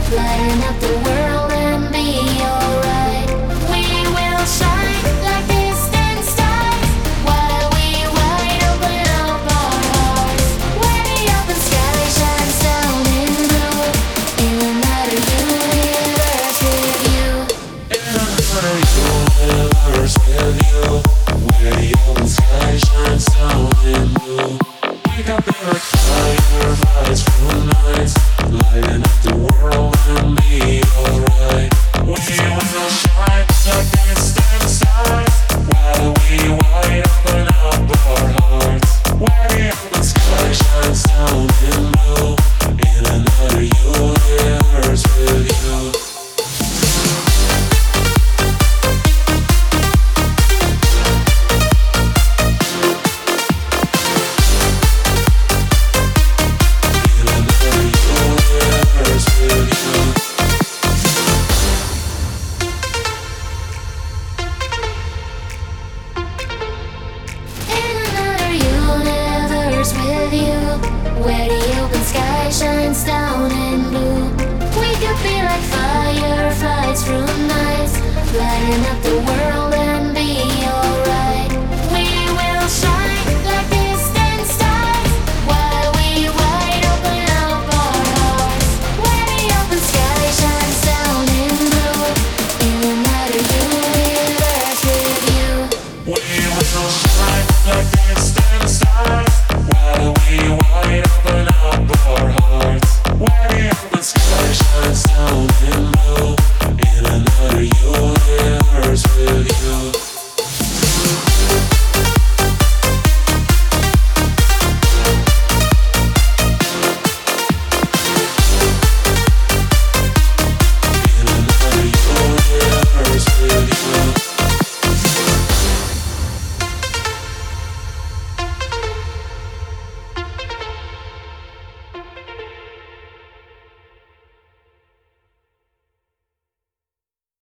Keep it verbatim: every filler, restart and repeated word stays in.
lighten up the world and be alright. We will shine like distant stars while we wide open up our hearts. Where the open sky shines down in blue, in another universe with you. In another universe with you, where the open sky shines down in blue. We got better fireflies from nights, lighting up the world and be alright. We will shine like distant stars while we wide open up our hearts. Where the open sky shines down in blue, in another universe with you. Where the open sky shines down in blue. We could be like fireflies through nights, lighting up the world